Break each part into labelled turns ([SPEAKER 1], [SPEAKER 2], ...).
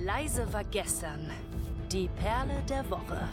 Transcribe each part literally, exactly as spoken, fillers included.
[SPEAKER 1] Leise war gestern. Die Perle der Woche.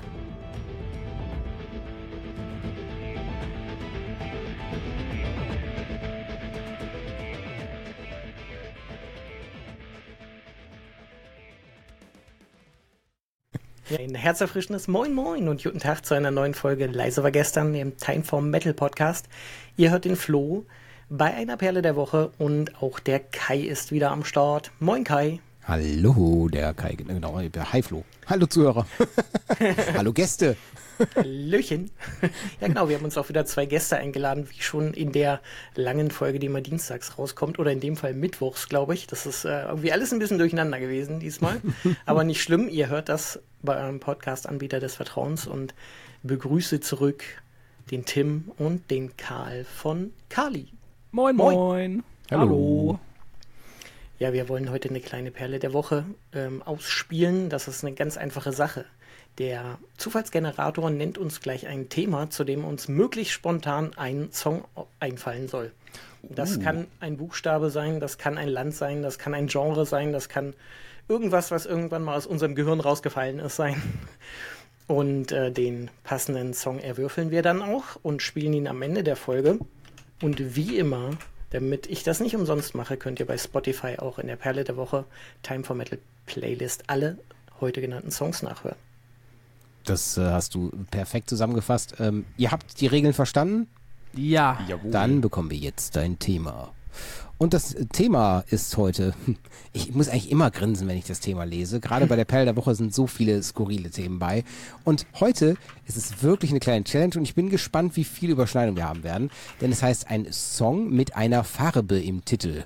[SPEAKER 2] Ja, ein herzerfrischendes Moin Moin und guten Tag zu einer neuen Folge Leise war gestern im Timeform Metal Podcast. Ihr hört den Flo bei einer Perle der Woche und auch der Kai ist wieder am Start. Moin Kai.
[SPEAKER 3] Hallo, der Kai, genau, hi Flo. Hallo Zuhörer. Hallo Gäste.
[SPEAKER 2] Hallöchen. Ja genau, wir haben uns auch wieder zwei Gäste eingeladen, wie schon in der langen Folge, die immer dienstags rauskommt oder in dem Fall mittwochs, glaube ich. Das ist äh, irgendwie alles ein bisschen durcheinander gewesen diesmal, aber nicht schlimm. Ihr hört das bei eurem Podcast-Anbieter des Vertrauens und begrüße zurück den Tim und den Karl von Kali.
[SPEAKER 4] Moin, moin. moin.
[SPEAKER 3] Hallo. Hallo.
[SPEAKER 2] Ja, wir wollen heute eine kleine Perle der Woche ähm, ausspielen. Das ist eine ganz einfache Sache. Der Zufallsgenerator nennt uns gleich ein Thema, zu dem uns möglichst spontan ein Song einfallen soll. Das uh. kann ein Buchstabe sein, das kann ein Land sein, das kann ein Genre sein, das kann irgendwas, was irgendwann mal aus unserem Gehirn rausgefallen ist, sein. Und äh, den passenden Song erwürfeln wir dann auch und spielen ihn am Ende der Folge. Und wie immer, damit ich das nicht umsonst mache, könnt ihr bei Spotify auch in der Perle der Woche Time for Metal Playlist alle heute genannten Songs nachhören.
[SPEAKER 3] Das äh, hast du perfekt zusammengefasst. Ähm, ihr habt die Regeln verstanden?
[SPEAKER 4] Ja.
[SPEAKER 3] Jawohl. Dann bekommen wir jetzt dein Thema. Und das Thema ist heute, ich muss eigentlich immer grinsen, wenn ich das Thema lese. Gerade bei der Perle der Woche sind so viele skurrile Themen bei. Und heute ist es wirklich eine kleine Challenge und ich bin gespannt, wie viel Überschneidung wir haben werden. Denn es heißt ein Song mit einer Farbe im Titel.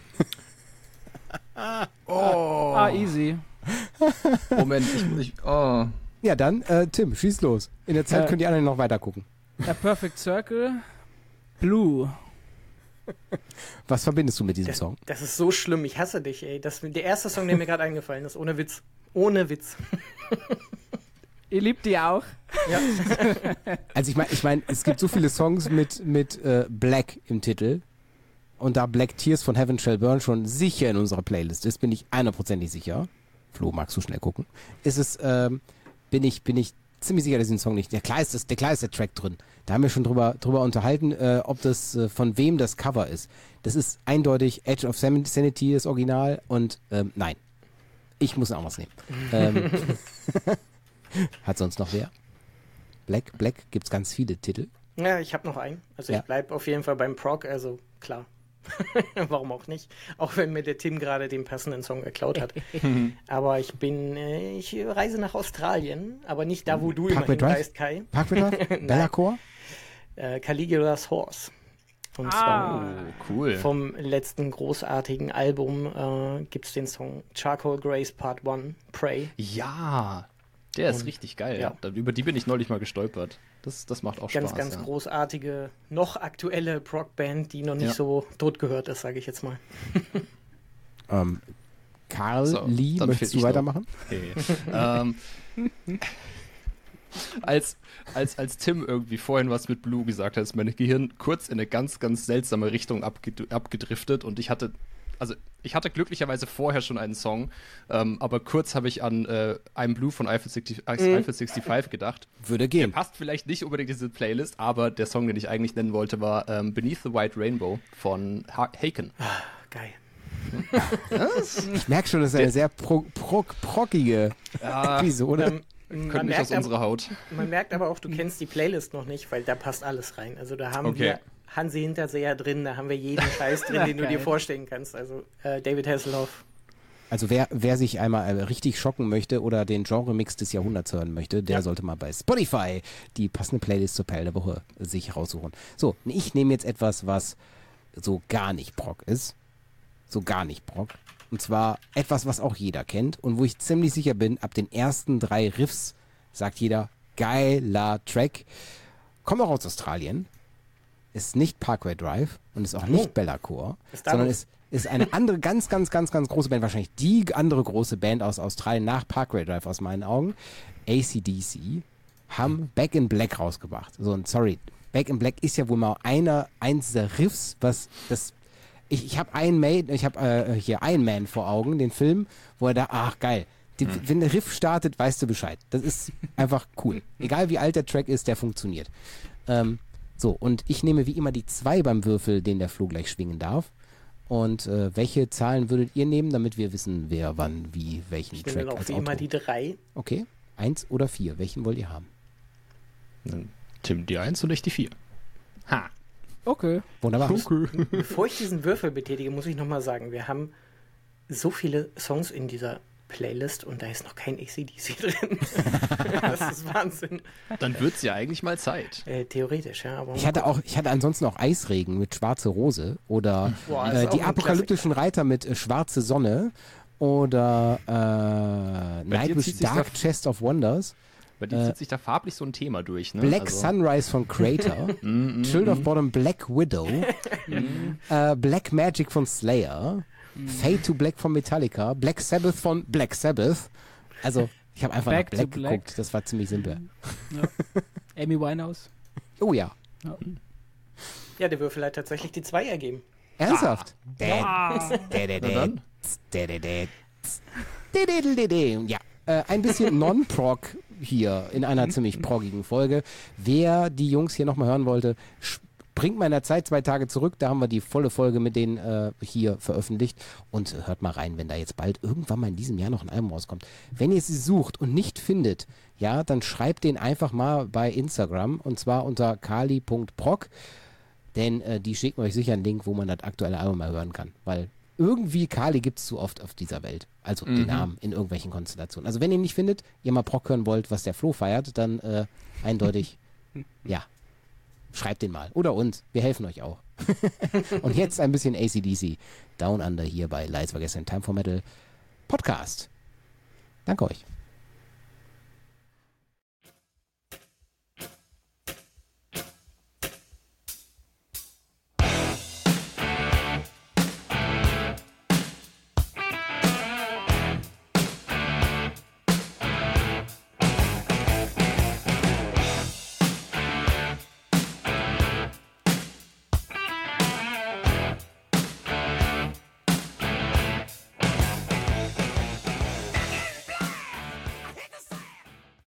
[SPEAKER 4] oh. Ah, easy.
[SPEAKER 5] Moment, ich, ich oh.
[SPEAKER 3] Ja, dann, äh, Tim, schieß los. In der Zeit äh, könnt ihr anderen noch weiter gucken.
[SPEAKER 4] A Perfect Circle, Blue.
[SPEAKER 3] Was verbindest du mit diesem
[SPEAKER 2] das,
[SPEAKER 3] Song?
[SPEAKER 2] Das ist so schlimm, ich hasse dich, ey. Das der erste Song, der mir gerade eingefallen ist, ohne Witz. Ohne Witz.
[SPEAKER 4] Ihr liebt die auch?
[SPEAKER 2] Ja.
[SPEAKER 3] Also ich meine, ich mein, es gibt so viele Songs mit, mit äh, Black im Titel. Und da Black Tears von Heaven Shall Burn schon sicher in unserer Playlist ist, bin ich hundertprozentig sicher. Flo, magst du schnell gucken? Ist es, ähm, bin ich, bin ich ziemlich sicher, dass ich den Song nicht. Der klar ist, das, der klar ist der Track drin. Da haben wir schon drüber, drüber unterhalten, äh, ob das, äh, von wem das Cover ist. Das ist eindeutig Edge of Sanity, das Original. Und ähm, nein, ich muss ein anderes nehmen. ähm, hat sonst noch wer? Black, Black gibt's ganz viele Titel.
[SPEAKER 2] Ja, ich habe noch einen. Also
[SPEAKER 3] ja.
[SPEAKER 2] Ich bleibe auf jeden Fall beim Prog, also klar. Warum auch nicht? Auch wenn mir der Tim gerade den passenden Song geklaut hat. Aber ich bin, äh, ich reise nach Australien, aber nicht da, wo du
[SPEAKER 3] Parkway
[SPEAKER 2] immer hinreist, Kai.
[SPEAKER 3] Parkway Drive? Bellacore?
[SPEAKER 2] Äh, Caligula's Horse. Und
[SPEAKER 4] ah,
[SPEAKER 2] zwar
[SPEAKER 5] oh, cool.
[SPEAKER 2] vom letzten großartigen Album äh, gibt es den Song Charcoal Grace Part eins, Pray.
[SPEAKER 5] Ja, der ist
[SPEAKER 2] Und,
[SPEAKER 5] richtig geil.
[SPEAKER 2] Ja.
[SPEAKER 5] Über die bin ich neulich mal gestolpert. Das, das macht auch
[SPEAKER 2] ganz,
[SPEAKER 5] Spaß.
[SPEAKER 2] Ganz, ganz
[SPEAKER 5] ja.
[SPEAKER 2] großartige, noch aktuelle Prog-Band, die noch nicht
[SPEAKER 5] ja.
[SPEAKER 2] so tot gehört ist, sage ich jetzt mal.
[SPEAKER 3] ähm, Karl
[SPEAKER 5] so,
[SPEAKER 3] Lee, möchtest du weitermachen?
[SPEAKER 5] Okay. ähm, als, als, als Tim irgendwie vorhin was mit Blue gesagt hat, ist mein Gehirn kurz in eine ganz, ganz seltsame Richtung abged- abgedriftet und ich hatte Also ich hatte glücklicherweise vorher schon einen Song, ähm, aber kurz habe ich an äh, I'm Blue von Eiffel sechsundsiebzig gedacht.
[SPEAKER 3] Würde gehen.
[SPEAKER 5] Der passt vielleicht nicht unbedingt in diese Playlist, aber der Song, den ich eigentlich nennen wollte, war ähm, Beneath the White Rainbow von ha- Haken.
[SPEAKER 2] Ah, geil.
[SPEAKER 3] Ich merke schon, das ist eine sehr pro- pro- prockige
[SPEAKER 5] ja,
[SPEAKER 3] Episode.
[SPEAKER 2] Ähm,
[SPEAKER 5] Könnte nicht aus
[SPEAKER 2] aber,
[SPEAKER 5] unserer Haut.
[SPEAKER 2] Man merkt aber auch, du kennst die Playlist noch nicht, weil da passt alles rein. Also da haben
[SPEAKER 5] Okay.
[SPEAKER 2] wir Hansi Hinterseher drin, da haben wir jeden Scheiß drin, den du dir vorstellen kannst. Also äh, David Hasselhoff.
[SPEAKER 3] Also wer, wer sich einmal äh, richtig schocken möchte oder den Genre-Mix des Jahrhunderts hören möchte, der ja. sollte mal bei Spotify die passende Playlist zur Perle der Woche sich raussuchen. So, ich nehme jetzt etwas, was so gar nicht Prog ist. So gar nicht Prog. Und zwar etwas, was auch jeder kennt und wo ich ziemlich sicher bin, ab den ersten drei Riffs sagt jeder, geiler Track. Kommt auch aus Australien. Ist nicht Parkway Drive und ist auch nicht oh. Bellacore, sondern ist, ist eine andere, ganz, ganz, ganz, ganz große Band, wahrscheinlich die andere große Band aus Australien nach Parkway Drive aus meinen Augen. A C D C haben Back in Black rausgebracht. So, und sorry, Back in Black ist ja wohl mal einer, eins der Riffs, was das ich, ich habe Iron Man, ich habe äh, hier Iron Man vor Augen, den Film, wo er da, ach geil, die, mhm. wenn der Riff startet, weißt du Bescheid. Das ist einfach cool. Egal wie alt der Track ist, der funktioniert. Ähm, so, und ich nehme wie immer die zwei beim Würfel, den der Flo gleich schwingen darf. Und äh, welche Zahlen würdet ihr nehmen, damit wir wissen, wer wann, wie, welchen
[SPEAKER 2] ich
[SPEAKER 3] Track
[SPEAKER 2] nehme auch
[SPEAKER 3] als
[SPEAKER 2] wie
[SPEAKER 3] Outro.
[SPEAKER 2] immer die drei.
[SPEAKER 3] Okay, eins oder vier, welchen wollt ihr haben?
[SPEAKER 5] Dann Tim die eins und ich die vier. Ha.
[SPEAKER 4] Okay.
[SPEAKER 3] Wunderbar.
[SPEAKER 5] Okay.
[SPEAKER 2] Bevor ich diesen Würfel betätige, muss ich nochmal sagen, wir haben so viele Songs in dieser Playlist und da ist noch kein A C D C drin. Das ist Wahnsinn.
[SPEAKER 5] Dann wird's ja eigentlich mal Zeit.
[SPEAKER 2] Äh, theoretisch, ja. Aber
[SPEAKER 3] Ich hatte auch, ich hatte ansonsten auch Eisregen mit Schwarze Rose oder
[SPEAKER 2] Boah, das
[SPEAKER 3] äh,
[SPEAKER 2] ist auch
[SPEAKER 3] die
[SPEAKER 2] ein
[SPEAKER 3] apokalyptischen Reiter mit äh, Schwarze Sonne oder äh, Nightwish Dark
[SPEAKER 5] da-
[SPEAKER 3] Chest of Wonders,
[SPEAKER 5] Bei dir zieht sich da farblich so ein Thema durch, ne?
[SPEAKER 3] Black
[SPEAKER 5] Also-
[SPEAKER 3] Sunrise von Crater, Child of Bottom Black Widow, äh, Black Magic von Slayer, Fade to Black von Metallica, Black Sabbath von Black Sabbath. Also ich habe einfach
[SPEAKER 4] Back
[SPEAKER 3] nach Black
[SPEAKER 4] to Black.
[SPEAKER 3] geguckt, das war ziemlich simpel.
[SPEAKER 4] Amy Winehouse.
[SPEAKER 3] Oh ja,
[SPEAKER 2] ja, der Würfel hat tatsächlich die zwei ergeben.
[SPEAKER 3] ernsthaft?
[SPEAKER 4] Ah.
[SPEAKER 5] dann.
[SPEAKER 3] Ja, äh, ein bisschen Non-Prog hier in einer ziemlich proggigen Folge. Wer die Jungs hier nochmal hören wollte, springt mal in der Zeit zwei Tage zurück. Da haben wir die volle Folge mit denen äh, hier veröffentlicht. Und hört mal rein, wenn da jetzt bald irgendwann mal in diesem Jahr noch ein Album rauskommt. Wenn ihr sie sucht und nicht findet, ja, dann schreibt den einfach mal bei Instagram und zwar unter kali punkt prog. Denn äh, die schicken euch sicher einen Link, wo man das aktuelle Album mal hören kann. Weil irgendwie Kali gibt es zu oft auf dieser Welt. Also den Namen in irgendwelchen Konstellationen. Also wenn ihr ihn nicht findet, ihr mal Prog hören wollt, was der Flo feiert, dann äh, eindeutig, ja, schreibt den mal. Oder uns. Wir helfen euch auch. Und jetzt ein bisschen A C D C. Down Under hier bei Lights Were Gestern Time for Metal Podcast. Danke euch.